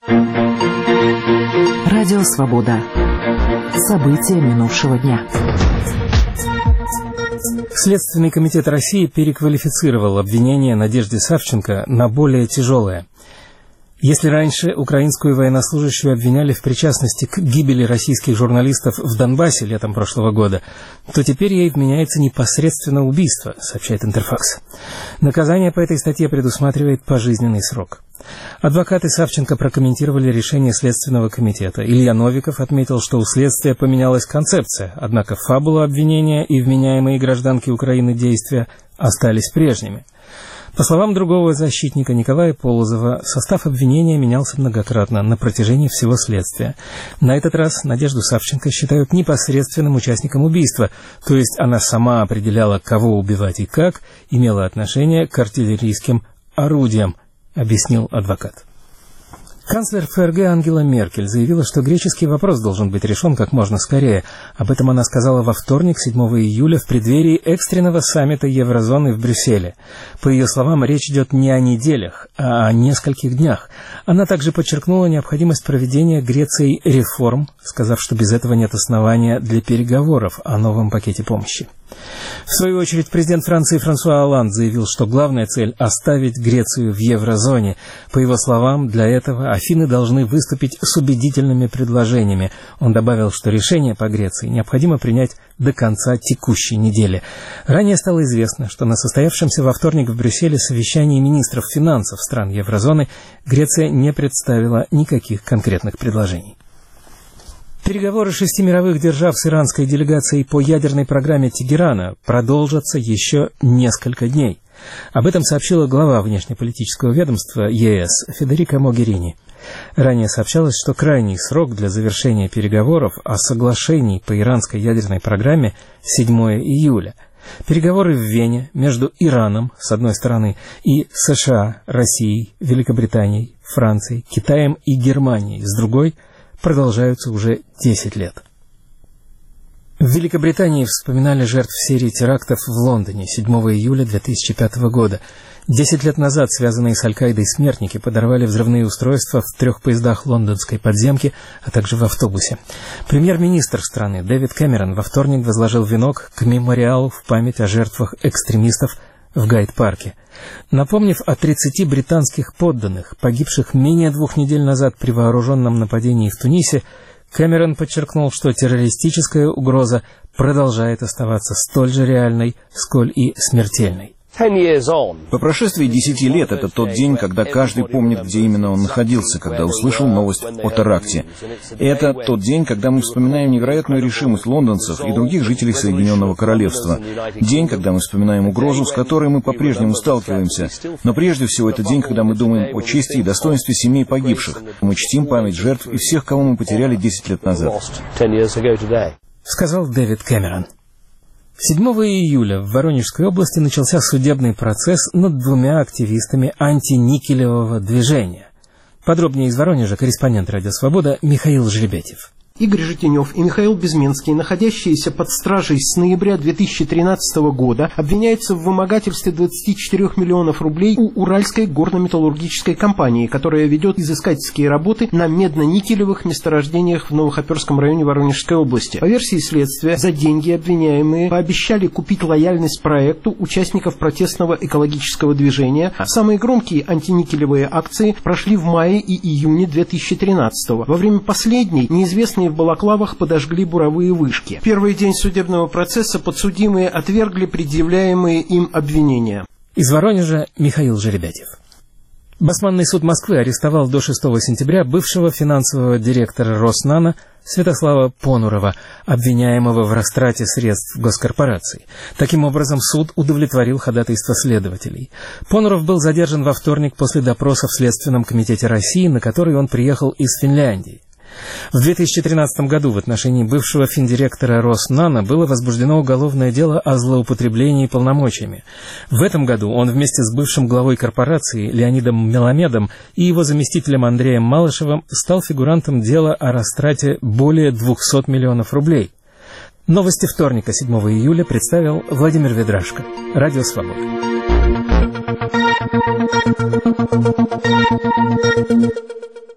Радио «Свобода». События минувшего дня. Следственный комитет России переквалифицировал обвинение Надежды Савченко на более тяжелое. Если раньше украинскую военнослужащую обвиняли в причастности к гибели российских журналистов в Донбассе летом прошлого года, то теперь ей вменяется непосредственно убийство, сообщает Интерфакс. Наказание по этой статье предусматривает пожизненный срок. Адвокаты Савченко прокомментировали решение Следственного комитета. Илья Новиков отметил, что у следствия поменялась концепция, однако фабула обвинения и вменяемые гражданки Украины действия остались прежними. По словам другого защитника Николая Полозова, состав обвинения менялся многократно на протяжении всего следствия. На этот раз Надежду Савченко считают непосредственным участником убийства, то есть она сама определяла, кого убивать и как, имела отношение к артиллерийским орудиям, объяснил адвокат. Канцлер ФРГ Ангела Меркель заявила, что греческий вопрос должен быть решен как можно скорее. Об этом она сказала во вторник, 7 июля, в преддверии экстренного саммита Еврозоны в Брюсселе. По ее словам, речь идет не о неделях, а о нескольких днях. Она также подчеркнула необходимость проведения Грецией реформ, сказав, что без этого нет основания для переговоров о новом пакете помощи. В свою очередь, президент Франции Франсуа Олланд заявил, что главная цель – оставить Грецию в еврозоне. По его словам, для этого Афины должны выступить с убедительными предложениями. Он добавил, что решение по Греции необходимо принять до конца текущей недели. Ранее стало известно, что на состоявшемся во вторник в Брюсселе совещании министров финансов стран еврозоны Греция не представила никаких конкретных предложений. Переговоры 6 мировых держав с иранской делегацией по ядерной программе Тегерана продолжатся еще несколько дней. Об этом сообщила глава внешнеполитического ведомства ЕС Федерика Могерини. Ранее сообщалось, что крайний срок для завершения переговоров о соглашении по иранской ядерной программе 7 июля. Переговоры в Вене между Ираном, с одной стороны, и США, Россией, Великобританией, Францией, Китаем и Германией, с другой, продолжаются уже 10 лет. В Великобритании вспоминали жертв серии терактов в Лондоне 7 июля 2005 года. 10 лет назад связанные с Аль-Каидой смертники подорвали взрывные устройства в 3 поездах лондонской подземки, а также в автобусе. Премьер-министр страны Дэвид Кэмерон во вторник возложил венок к мемориалу в память о жертвах экстремистов в Гайд-парке. Напомнив о 30 британских подданных, погибших менее 2 недель назад при вооруженном нападении в Тунисе, Кэмерон подчеркнул, что террористическая угроза продолжает оставаться столь же реальной, сколь и смертельной. По прошествии 10 лет это тот день, когда каждый помнит, где именно он находился, когда услышал новость о теракте. Это тот день, когда мы вспоминаем невероятную решимость лондонцев и других жителей Соединенного Королевства. День, когда мы вспоминаем угрозу, с которой мы по-прежнему сталкиваемся. Но прежде всего это день, когда мы думаем о чести и достоинстве семей погибших. Мы чтим память жертв и всех, кого мы потеряли 10 лет назад. Сказал Дэвид Кэмерон. 7 июля в Воронежской области начался судебный процесс над 2 активистами антиникелевого движения. Подробнее из Воронежа корреспондент «Радио Свобода» Михаил Жеребятев. Игорь Житинев и Михаил Безменский, находящиеся под стражей с ноября 2013 года, обвиняются в вымогательстве 24 миллионов рублей у Уральской горно-металлургической компании, которая ведет изыскательские работы на медно-никелевых месторождениях в Новохоперском районе Воронежской области. По версии следствия, за деньги обвиняемые пообещали купить лояльность проекту участников протестного экологического движения. Самые громкие антиникелевые акции прошли в мае и июне 2013 года. Во время последней неизвестные в балаклавах подожгли буровые вышки. В первый день судебного процесса подсудимые отвергли предъявляемые им обвинения. Из Воронежа Михаил Жеребятев. Басманный суд Москвы арестовал до 6 сентября бывшего финансового директора Роснано Святослава Понурова, обвиняемого в растрате средств госкорпораций. Таким образом, суд удовлетворил ходатайство следователей. Понуров был задержан во вторник после допроса в Следственном комитете России, на который он приехал из Финляндии. В 2013 году в отношении бывшего финдиректора Роснано было возбуждено уголовное дело о злоупотреблении полномочиями. В этом году он вместе с бывшим главой корпорации Леонидом Меламедом и его заместителем Андреем Малышевым стал фигурантом дела о растрате более 200 миллионов рублей. Новости вторника, 7 июля, представил Владимир Ведрашко. Радио Свобода.